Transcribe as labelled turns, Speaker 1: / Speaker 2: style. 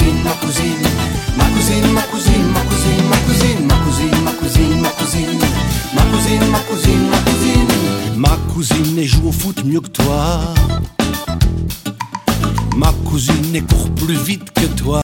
Speaker 1: cousine, ma cousine, ma cousine, ma cousine, ma cousine, ma cousine, ma cousine, ma cousine, ma cousine, ma cousine, ma cousine, ma cousine. Ma cousine elle joue au foot mieux que toi. Ma cousine elle court plus vite que toi.